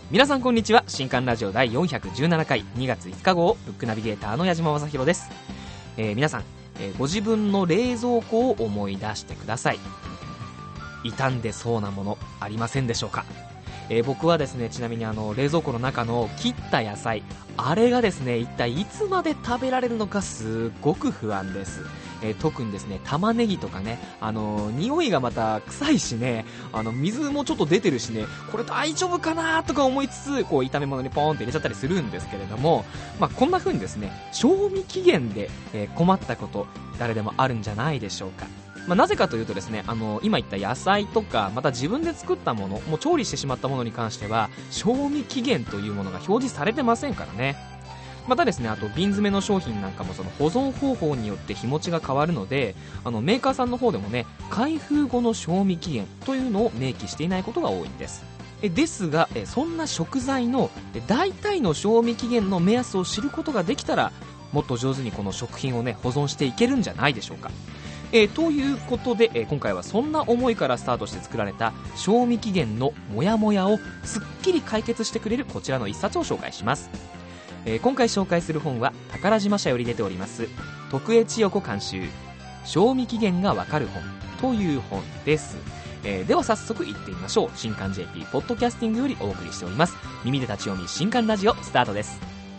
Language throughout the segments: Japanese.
皆さんこんにちは。新刊ラジオ第417回2月5日号ブックナビゲーターの矢島正弘です。皆さん、ご自分の冷蔵庫を思い出してください。傷んでそうなものありませんでしょうか。僕はですね、ちなみに冷蔵庫の中の切った野菜、あれがですね、一体いつまで食べられるのかすごく不安です。特にですね、玉ねぎとかね、匂いがまた臭いしね、水もちょっと出てるしね、これ大丈夫かなとか思いつつ、こう炒め物にポーンって入れちゃったりするんですけれども、こんな風にですね、賞味期限で、困ったこと誰でもあるんじゃないでしょうか。なぜかというとですね、今言った野菜とか、また自分で作ったもの、もう調理してしまったものに関しては、賞味期限というものが表示されてませんからね。またですね、あと瓶詰めの商品なんかもその保存方法によって日持ちが変わるので、メーカーさんの方でもね、開封後の賞味期限というのを明記していないことが多いんです。ですが、そんな食材の大体の賞味期限の目安を知ることができたら、もっと上手にこの食品をね、保存していけるんじゃないでしょうか。ということで、今回はそんな思いからスタートして作られた賞味期限のモヤモヤをすっきり解決してくれるこちらの一冊を紹介します。今回紹介する本は宝島社より出ております徳江千代子監修、賞味期限がわかる本という本です。では早速いってみましょう。新刊 JP ポッドキャスティングよりお送りしております耳で立ち読み新刊ラジオスタートです。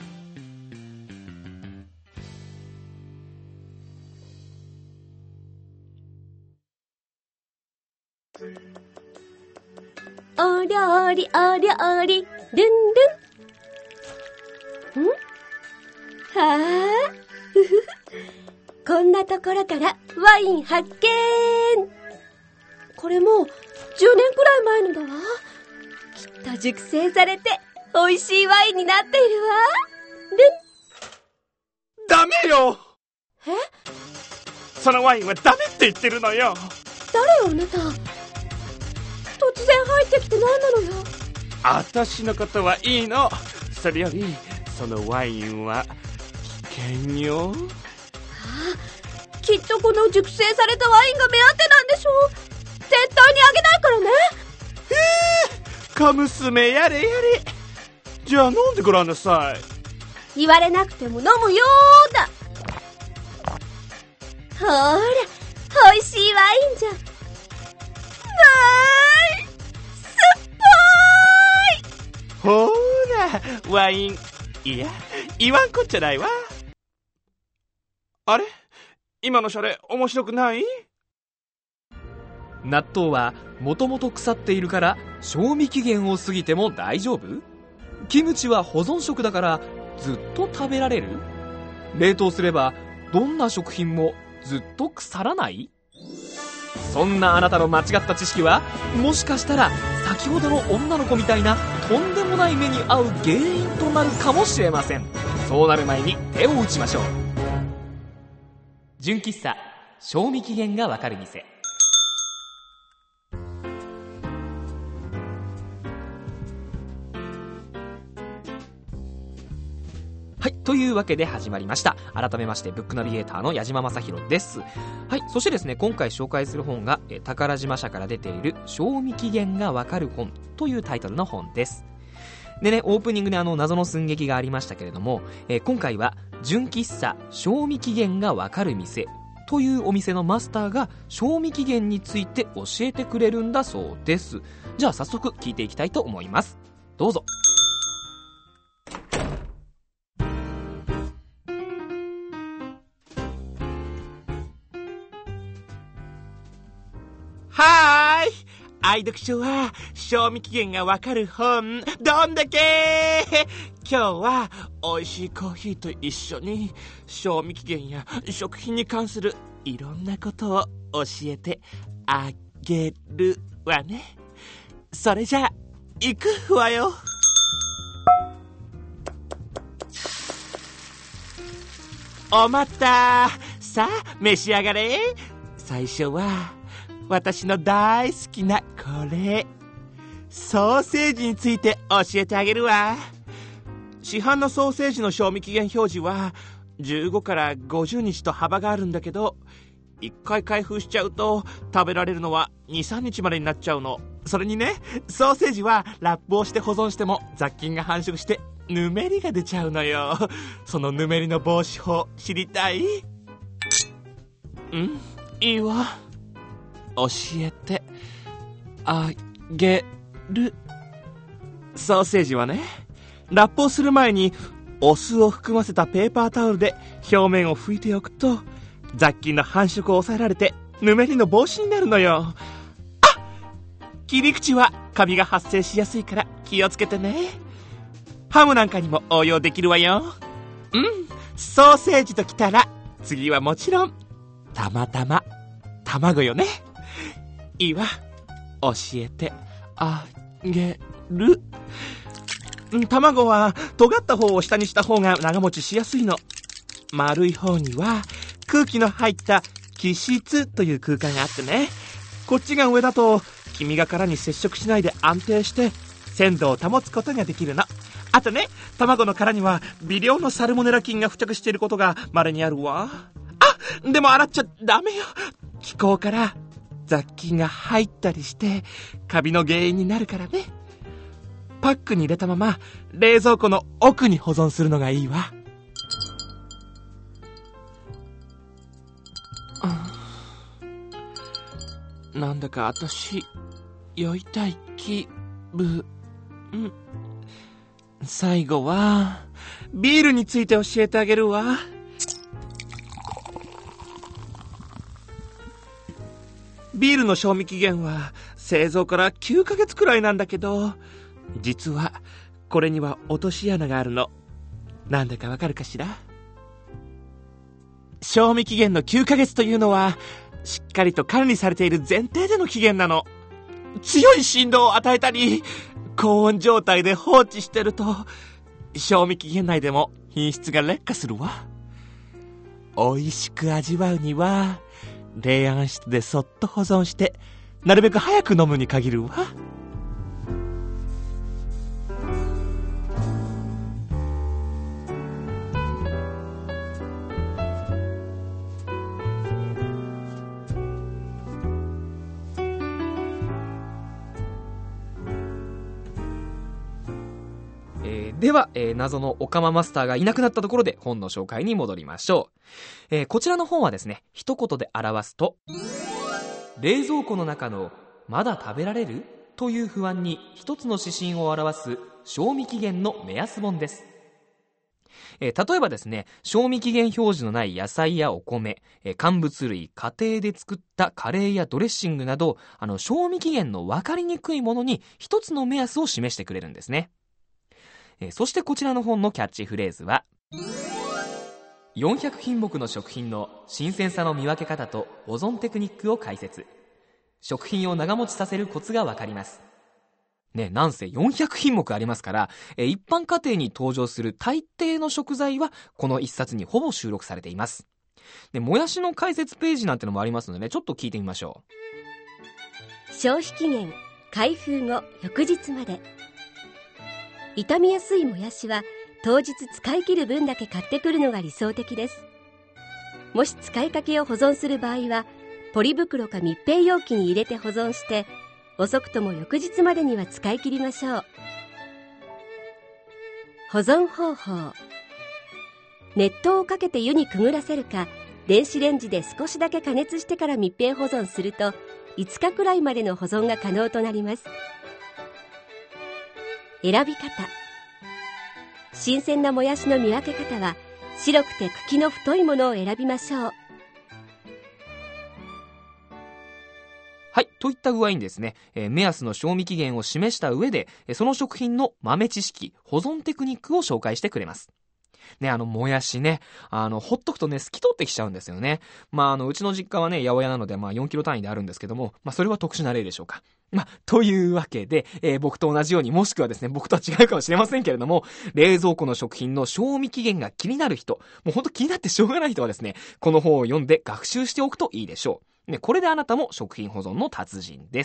お料理お料理ルンルン。はあふふこんなところからワイン発見。これも10年くらい前のだわ。きっと熟成されて美味しいワインになっているわ。 ダメよ。 え？ そのワインはダメって言ってるのよ。 誰よあなた。突然入ってきて何なのよ。 私のことはいいの。それよりそのワインは危険よ。 きっとこの熟成されたワインが目当てなんでしょう。絶対にあげないからね。 小娘やれやれ。じゃあ飲んでごらんなさい。 言われなくても飲むよーだ。ほーら美味しいワインじゃん。 ほーらワイン、いや言わんこっちゃないわ。あれ、今のシャレ面白くない？ 納豆はもともと腐っているから賞味期限を過ぎても大丈夫？キムチは保存食だからずっと食べられる？冷凍すればどんな食品もずっと腐らない？そんなあなたの間違った知識は、もしかしたら先ほどの女の子みたいなとんでもない目に遭う原因となるかもしれません。そうなる前に手を打ちましょう。純喫茶賞味期限がわかる店。はい、というわけで始まりました。改めましてブックナビゲーターの矢島正弘です。はい、そしてですね、今回紹介する本が宝島社から出ている賞味期限がわかる本というタイトルの本です。でね、オープニングで謎の寸劇がありましたけれども、今回は純喫茶賞味期限がわかる店というお店のマスターが賞味期限について教えてくれるんだそうです。じゃあ早速聞いていきたいと思います。どうぞ。 はーい、愛読書は賞味期限がわかる本どんだけ。今日は美味しいコーヒーと一緒に賞味期限や食品に関するいろんなことを教えてあげるわね。それじゃ行くわよ。お待った。さあ召し上がれ。最初は私の大好きなこれ、ソーセージについて教えてあげるわ。市販のソーセージの賞味期限表示は15から50日と幅があるんだけど、1回開封しちゃうと食べられるのは 2,3 日までになっちゃうの。 それにね、ソーセージはラップをして保存しても雑菌が繁殖してぬめりが出ちゃうのよ。そのぬめりの防止法知りたい？いいわ。教えてあげる。ソーセージはね、ラップをする前にお酢を含ませたペーパータオルで表面を拭いておくと、雑菌の繁殖を抑えられてぬめりの防止になるのよ。切り口はカビが発生しやすいから気をつけてね。ハムなんかにも応用できるわよ。ソーセージときたら次はもちろん卵よね。いいわ。教えてあげる。卵は尖った方を下にした方が長持ちしやすいの。丸い方には空気の入った気室という空間があってね、こっちが上だと黄身が殻に接触しないで安定して鮮度を保つことができるの。あとね、卵の殻には微量のサルモネラ菌が付着していることが稀にあるわ。でも洗っちゃダメよ。気孔から雑菌が入ったりしてカビの原因になるからね。パックに入れたまま冷蔵庫の奥に保存するのがいいわ。なんだか私酔いたい気分。最後はビールについて教えてあげるわ。ビールの賞味期限は製造から9ヶ月くらいなんだけど、実はこれには落とし穴があるの。なんだかわかるかしら？賞味期限の9ヶ月というのはしっかりと管理されている前提での期限なの。強い振動を与えたり高温状態で放置してると賞味期限内でも品質が劣化するわ。美味しく味わうには冷暗室でそっと保存してなるべく早く飲むに限るわ。 では、謎のオカママスターがいなくなったところで本の紹介に戻りましょう。こちらの本はですね、一言で表すと、冷蔵庫の中のまだ食べられるという不安に一つの指針を表す賞味期限の目安本です。例えばですね、賞味期限表示のない野菜やお米、乾物類、家庭で作ったカレーやドレッシングなど、賞味期限の分かりにくいものに一つの目安を示してくれるんですね。そしてこちらの本のキャッチフレーズは、400品目の食品の新鮮さの見分け方と保存テクニックを解説。食品を長持ちさせるコツがわかります。ね、なんせ400品目ありますから、一般家庭に登場する大抵の食材はこの一冊にほぼ収録されています。で、もやしの解説ページなんてのもありますのでね、ちょっと聞いてみましょう。消費期限開封後翌日まで。傷みやすいもやしは当日使い切る分だけ買ってくるのが理想的です。もし使いかけを保存する場合はポリ袋か密閉容器に入れて保存して、遅くとも翌日までには使い切りましょう。保存方法。熱湯をかけて湯にくぐらせるか、電子レンジで少しだけ加熱してから密閉保存すると5日くらいまでの保存が可能となります。選び方。新鮮なもやしの見分け方は白くて茎の太いものを選びましょう。 はい、といった具合にですね、目安の賞味期限を示した上で、その食品の豆知識、保存テクニックを紹介してくれます。ね、もやしね、ほっとくとね、透き通ってきちゃうんですよね。うちの実家はね、八百屋なので、4キロ単位であるんですけども、それは特殊な例でしょうか。というわけで、僕と同じように、もしくはですね、僕とは違うかもしれませんけれども、冷蔵庫の食品の賞味期限が気になる人、もうほんと気になってしょうがない人はですね、この本を読んで学習しておくといいでしょう。ね、これであなたも食品保存の達人です。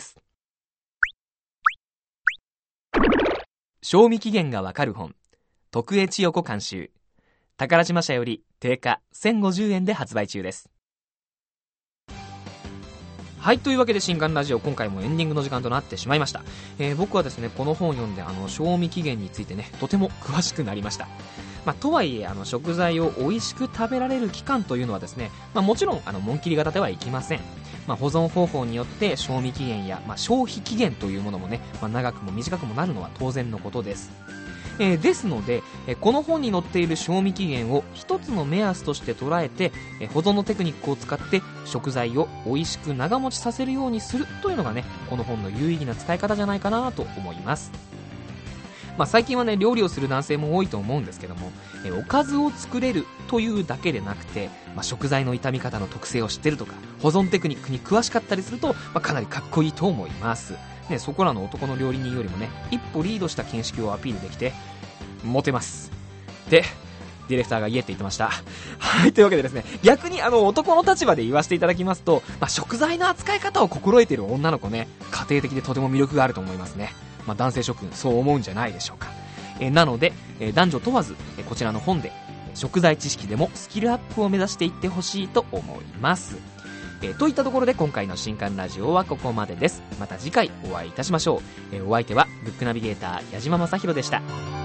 賞味期限がわかる本、徳江千代子監修。宝島社より定価1050円で発売中です。 はい、というわけで新刊ラジオ、今回もエンディングの時間となってしまいました。僕はですね、この本を読んで賞味期限についてね、とても詳しくなりました。とはいえ食材を美味しく食べられる期間というのはですね、もちろん紋切り型ではいきません。保存方法によって賞味期限や、消費期限というものもね、長くも短くもなるのは当然のことです。ですので、この本に載っている賞味期限を一つの目安として捉えて、保存のテクニックを使って食材を美味しく長持ちさせるようにするというのがね、この本の有意義な使い方じゃないかなと思います。最近はね、料理をする男性も多いと思うんですけども、おかずを作れるというだけでなくて、食材の傷み方の特性を知ってるとか、保存テクニックに詳しかったりすると、かなりかっこいいと思います。ね、そこらの男の料理人よりもね、一歩リードした見識をアピールできてモテますで、ディレクターが言えって言ってました。はい、というわけでですね、逆に男の立場で言わせていただきますと、食材の扱い方を心得ている女の子ね、家庭的でとても魅力があると思いますね。男性諸君そう思うんじゃないでしょうか。なので、男女問わずこちらの本で食材知識でもスキルアップを目指していってほしいと思います。といったところで今回の新刊ラジオはここまでです。また次回お会いいたしましょう。お相手はブックナビゲーター矢島正宏でした。